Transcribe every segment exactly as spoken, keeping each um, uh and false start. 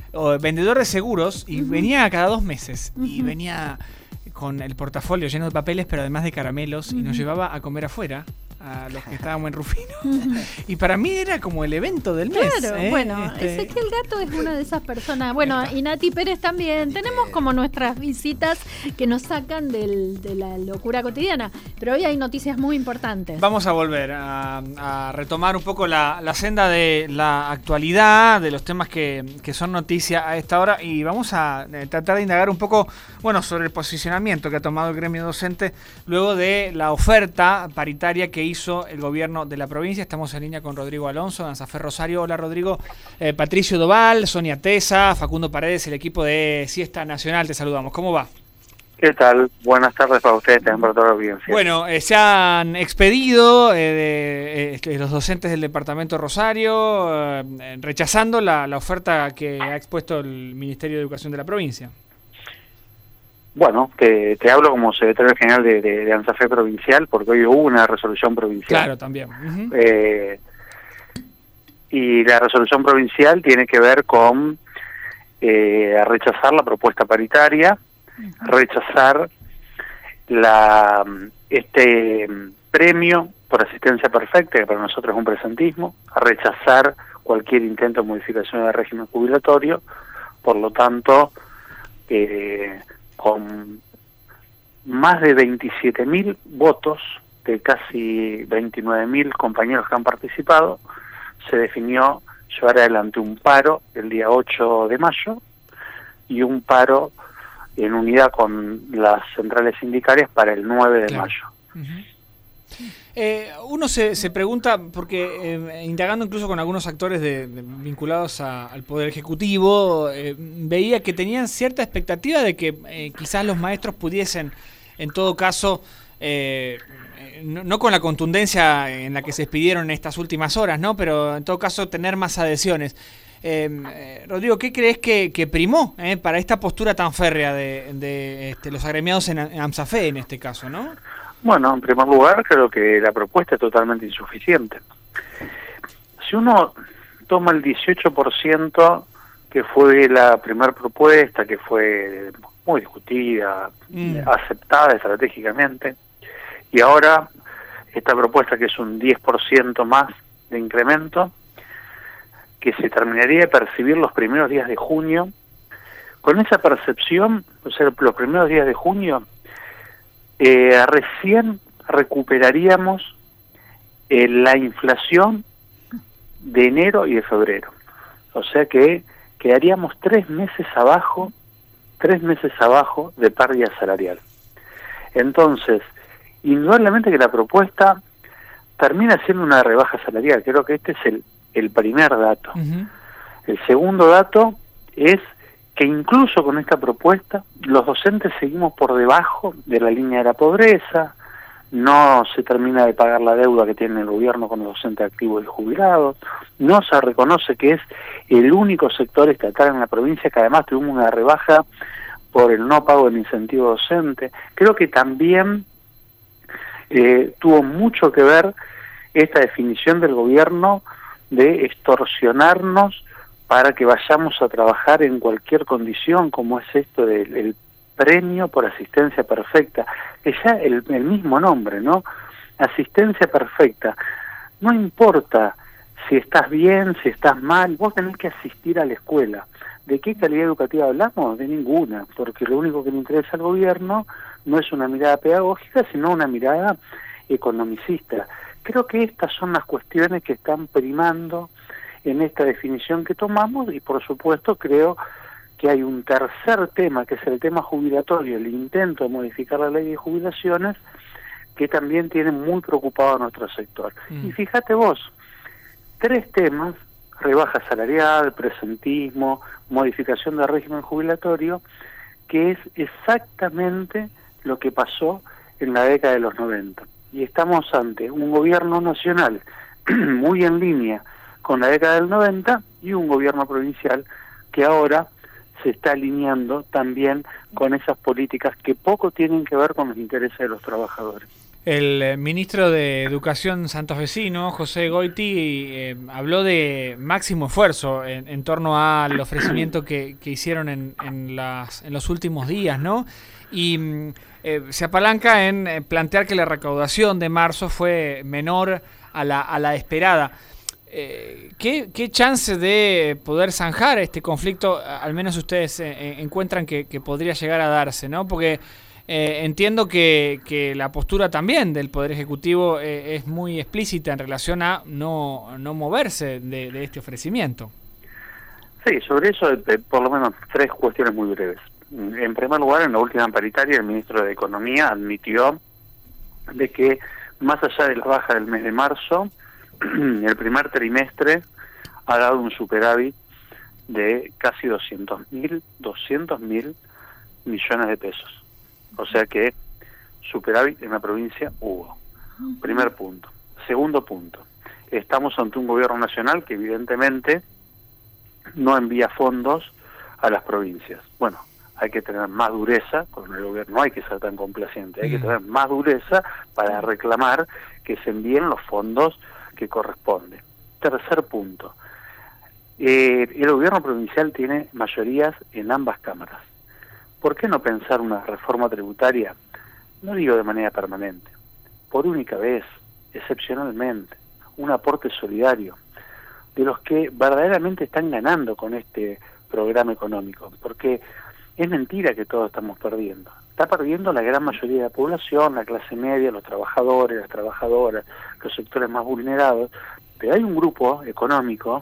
o, vendedor de seguros y Uh-huh. venía cada dos meses Uh-huh. y venía con el portafolio lleno de papeles, pero además de caramelos, uh-huh. y nos llevaba a comer afuera a los que estábamos en Rufino. Uh-huh. Y para mí era como el evento del mes. Claro, ¿eh? bueno, este... Ezequiel Gato es una de esas personas. Bueno, y Nati Pérez también. Tenemos como nuestras visitas que nos sacan del, de la locura cotidiana. Pero hoy hay noticias muy importantes. Vamos a volver a, a retomar un poco la, la senda de la actualidad, de los temas que, que son noticia a esta hora, y vamos a eh, tratar de indagar un poco, bueno, sobre el posicionamiento que ha tomado el gremio docente luego de la oferta paritaria que hizo el gobierno de la provincia. Estamos en línea con Rodrigo Alonso, de ANSAFE Rosario. Hola, Rodrigo. Eh, Patricio Doval, Sonia Tesa, Facundo Paredes, el equipo de Siesta Nacional, te saludamos. ¿Cómo va? ¿Qué tal? Buenas tardes para ustedes, también para toda la audiencia. Bueno, eh, se han expedido eh, de, eh, los docentes del departamento de Rosario eh, rechazando la, la oferta que ha expuesto el Ministerio de Educación de la provincia. Bueno, te, te hablo como secretario general de, de, de ANSAFE provincial, porque hoy hubo una resolución provincial. Claro, también. Uh-huh. Eh, y la resolución provincial tiene que ver con eh, rechazar la propuesta paritaria, uh-huh. rechazar la este premio por asistencia perfecta, que para nosotros es un presentismo, rechazar cualquier intento de modificación del régimen jubilatorio. Por lo tanto, eh, con más de veintisiete mil votos de casi veintinueve mil compañeros que han participado, se definió llevar adelante un paro el día ocho de mayo y un paro en unidad con las centrales sindicales para el nueve de claro. mayo. Uh-huh. Eh, uno se, se pregunta, porque eh, indagando incluso con algunos actores de, de, vinculados a, al Poder Ejecutivo, eh, veía que tenían cierta expectativa de que eh, quizás los maestros pudiesen, en todo caso, eh, no, no con la contundencia en la que se expidieron en estas últimas horas, ¿no? Pero en todo caso tener más adhesiones. Eh, eh, Rodrigo, ¿qué crees que, que primó eh, para esta postura tan férrea de, de este, los agremiados en, en ANSAFE en este caso, ¿no? Bueno, en primer lugar, creo que la propuesta es totalmente insuficiente. Si uno toma el dieciocho por ciento que fue la primera propuesta, que fue muy discutida, mm. aceptada estratégicamente, y ahora esta propuesta que es un diez por ciento más de incremento, que se terminaría de percibir los primeros días de junio, con esa percepción, o sea, los primeros días de junio, Eh, recién recuperaríamos eh, la inflación de enero y de febrero. O sea que quedaríamos tres meses abajo, tres meses abajo de pérdida salarial. Entonces, indudablemente que la propuesta termina siendo una rebaja salarial. Creo que este es el, el primer dato. Uh-huh. El segundo dato es que incluso con esta propuesta los docentes seguimos por debajo de la línea de la pobreza, no se termina de pagar la deuda que tiene el gobierno con los docentes activos y jubilados, no se reconoce que es el único sector estatal en la provincia que además tuvimos una rebaja por el no pago del incentivo docente. Creo que también eh, tuvo mucho que ver esta definición del gobierno de extorsionarnos para que vayamos a trabajar en cualquier condición, como es esto del el premio por asistencia perfecta, que ya el, el mismo nombre, ¿no? Asistencia perfecta. No importa si estás bien, si estás mal, vos tenés que asistir a la escuela. ¿De qué calidad educativa hablamos? De ninguna, porque lo único que le interesa al gobierno no es una mirada pedagógica, sino una mirada economicista. Creo que estas son las cuestiones que están primando en esta definición que tomamos, y por supuesto creo que hay un tercer tema, que es el tema jubilatorio, el intento de modificar la ley de jubilaciones, que también tiene muy preocupado a nuestro sector. Mm. Y fíjate vos, tres temas, rebaja salarial, presentismo, modificación del régimen jubilatorio, que es exactamente lo que pasó en la década de los noventa. Y estamos ante un gobierno nacional muy en línea con la década del noventa y un gobierno provincial que ahora se está alineando también con esas políticas que poco tienen que ver con los intereses de los trabajadores. El ministro de Educación santafesino, José Goiti, eh, habló de máximo esfuerzo en, en torno al ofrecimiento que, que hicieron en, en, las, en los últimos días, ¿no? Y eh, se apalanca en plantear que la recaudación de marzo fue menor a la, a la esperada. Eh, ¿qué, ¿Qué chance de poder zanjar este conflicto, al menos ustedes eh, encuentran que, que podría llegar a darse, ¿no? Porque Eh, entiendo que, que la postura también del Poder Ejecutivo eh, es muy explícita en relación a no, no moverse de, de este ofrecimiento. Sí, sobre eso eh, por lo menos tres cuestiones muy breves. En primer lugar, en la última paritaria, el ministro de Economía admitió de que más allá de la baja del mes de marzo, el primer trimestre ha dado un superávit de casi doscientos mil millones de pesos. O sea que superávit en la provincia hubo. Primer punto. Segundo punto. Estamos ante un gobierno nacional que evidentemente no envía fondos a las provincias. Bueno, hay que tener más dureza con el gobierno, no hay que ser tan complaciente, hay que tener más dureza para reclamar que se envíen los fondos que corresponden. Tercer punto. Eh, el gobierno provincial tiene mayorías en ambas cámaras. ¿Por qué no pensar una reforma tributaria? No digo de manera permanente, por única vez, excepcionalmente, un aporte solidario de los que verdaderamente están ganando con este programa económico, porque es mentira que todos estamos perdiendo. Está perdiendo la gran mayoría de la población, la clase media, los trabajadores, las trabajadoras, los sectores más vulnerados, pero hay un grupo económico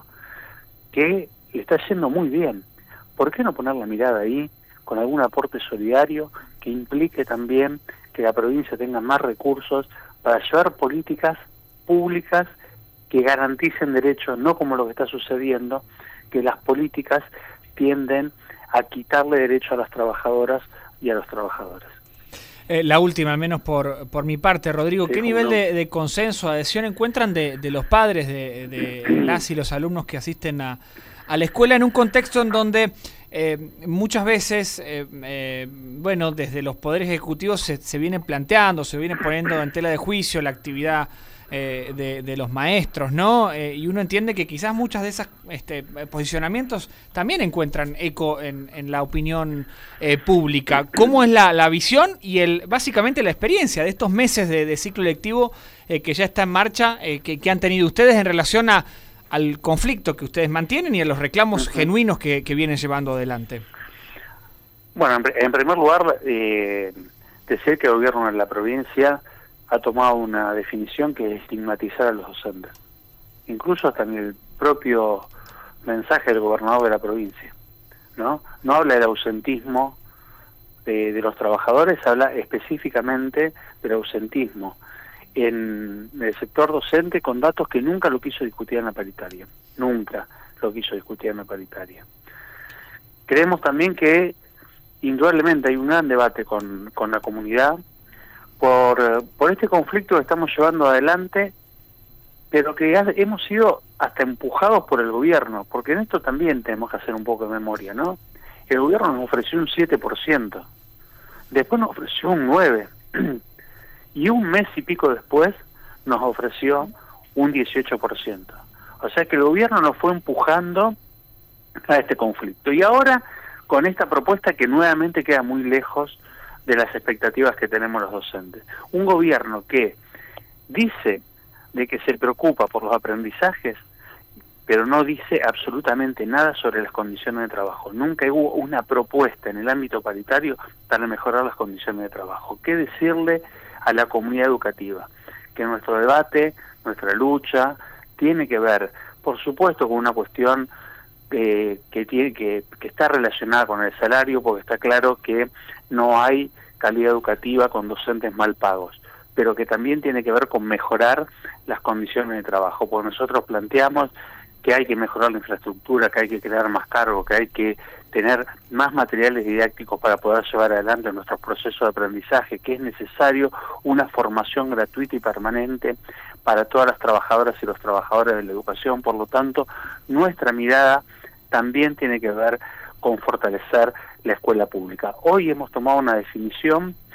que le está yendo muy bien. ¿Por qué no poner la mirada ahí con algún aporte solidario que implique también que la provincia tenga más recursos para llevar políticas públicas que garanticen derechos, no como lo que está sucediendo, que las políticas tienden a quitarle derecho a las trabajadoras y a los trabajadores? Eh, la última, al menos por, por mi parte, Rodrigo, Sí, ¿qué nivel no. de, de consenso, adhesión encuentran de, de los padres, de, de las y los alumnos que asisten a, a la escuela en un contexto en donde eh, muchas veces, eh, eh, bueno, desde los poderes ejecutivos se, se viene planteando, se viene poniendo en tela de juicio la actividad eh, de, de los maestros, ¿no? Eh, y uno entiende que quizás muchas de esas este, posicionamientos también encuentran eco en, en la opinión eh, pública. ¿Cómo es la, la visión y el básicamente la experiencia de estos meses de, de ciclo lectivo eh, que ya está en marcha, eh, que, que han tenido ustedes en relación a al conflicto que ustedes mantienen y a los reclamos uh-huh. genuinos que, que vienen llevando adelante? Bueno, en, en primer lugar, eh, decir que el gobierno de la provincia ha tomado una definición que es estigmatizar a los docentes. Incluso hasta en el propio mensaje del gobernador de la provincia, ¿no? No habla del ausentismo de, de los trabajadores, habla específicamente del ausentismo en el sector docente con datos que nunca lo quiso discutir en la paritaria, nunca lo quiso discutir en la paritaria. Creemos también que indudablemente hay un gran debate con, con la comunidad por, por este conflicto que estamos llevando adelante, pero que ha, hemos sido hasta empujados por el gobierno, porque en esto también tenemos que hacer un poco de memoria, ¿no? El gobierno nos ofreció un siete por ciento, después nos ofreció un nueve por ciento, y un mes y pico después nos ofreció un dieciocho por ciento. O sea que el gobierno nos fue empujando a este conflicto. Y ahora, con esta propuesta que nuevamente queda muy lejos de las expectativas que tenemos los docentes. Un gobierno que dice de que se preocupa por los aprendizajes, pero no dice absolutamente nada sobre las condiciones de trabajo. Nunca hubo una propuesta en el ámbito paritario para mejorar las condiciones de trabajo. ¿Qué decirle a la comunidad educativa? Que nuestro debate, nuestra lucha, tiene que ver, por supuesto, con una cuestión eh, que, tiene, que, que está relacionada con el salario, porque está claro que no hay calidad educativa con docentes mal pagos, pero que también tiene que ver con mejorar las condiciones de trabajo, porque nosotros planteamos que hay que mejorar la infraestructura, que hay que crear más cargos, que hay que tener más materiales didácticos para poder llevar adelante nuestros procesos de aprendizaje, que es necesario una formación gratuita y permanente para todas las trabajadoras y los trabajadores de la educación. Por lo tanto, nuestra mirada también tiene que ver con fortalecer la escuela pública. Hoy hemos tomado una definición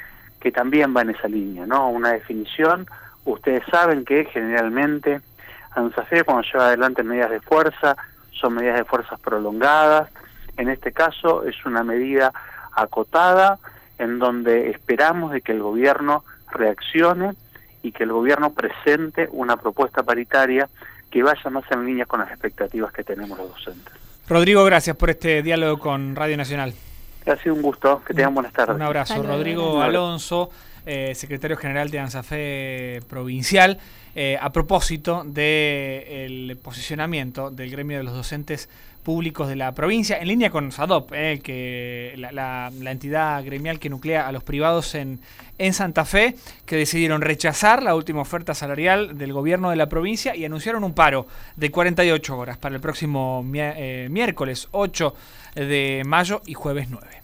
que también va en esa línea, ¿no? Una definición, ustedes saben que generalmente ANSAFE cuando lleva adelante medidas de fuerza, son medidas de fuerzas prolongadas, en este caso es una medida acotada, en donde esperamos de que el gobierno reaccione y que el gobierno presente una propuesta paritaria que vaya más en línea con las expectativas que tenemos los docentes. Rodrigo, gracias por este diálogo con Radio Nacional. Ha sido un gusto, que tengan buenas tardes. Un abrazo. Hasta luego. Rodrigo Alonso, eh, secretario general de ANSAFE provincial, eh, a propósito del posicionamiento del gremio de los docentes públicos de la provincia, en línea con SADOP, eh, que la, la, la entidad gremial que nuclea a los privados en, en Santa Fe, que decidieron rechazar la última oferta salarial del gobierno de la provincia y anunciaron un paro de cuarenta y ocho horas para el próximo mi, eh, miércoles ocho de mayo y jueves nueve.